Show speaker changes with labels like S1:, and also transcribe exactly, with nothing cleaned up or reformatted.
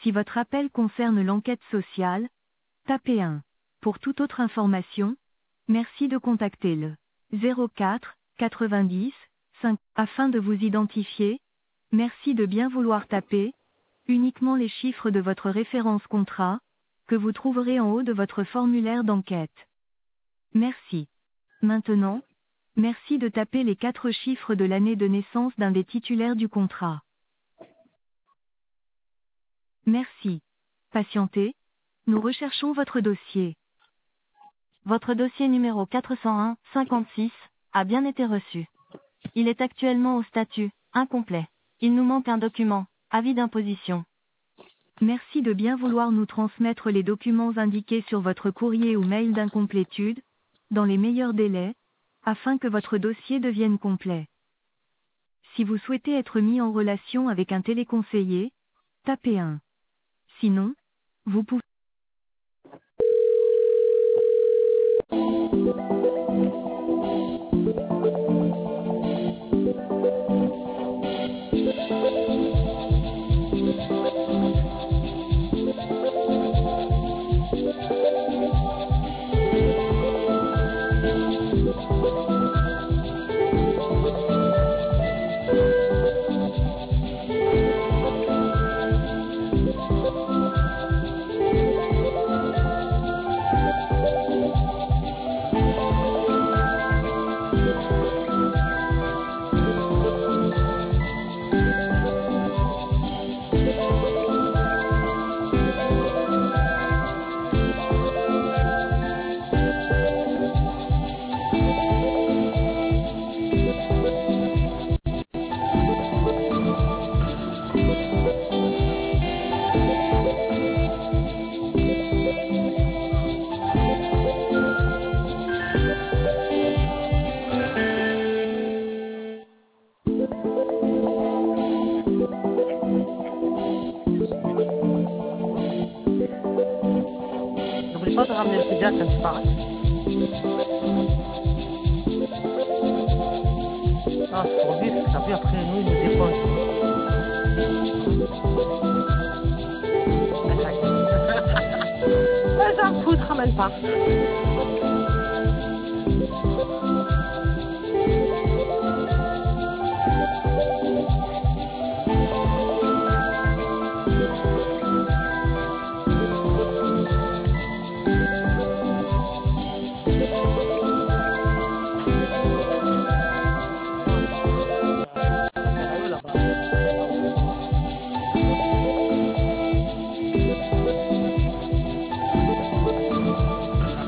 S1: Si votre appel concerne l'enquête sociale, tapez un. Pour toute autre information, merci de contacter le zéro quatre quatre-vingt-dix cinq. Afin de vous identifier, merci de bien vouloir taper uniquement les chiffres de votre référence contrat, que vous trouverez en haut de votre formulaire d'enquête. Merci. Maintenant, merci de taper les quatre chiffres de l'année de naissance d'un des titulaires du contrat. Merci. Patientez, nous recherchons votre dossier.
S2: Votre dossier numéro quatre cent un cinquante-six a bien été reçu. Il est actuellement au statut incomplet. Il nous manque un document, avis d'imposition.
S1: Merci de bien vouloir nous transmettre les documents indiqués sur votre courrier ou mail d'incomplétude, dans les meilleurs délais, afin que votre dossier devienne complet. Si vous souhaitez être mis en relation avec un téléconseiller, tapez un. Sinon, vous pouvez
S3: N'oublie pas de ramener le pédiatre quand tu pars. Ah, c'est trop vite, t'as vu, après nous, ils nous déposent. Ouais, j'en fous, te ramène pas.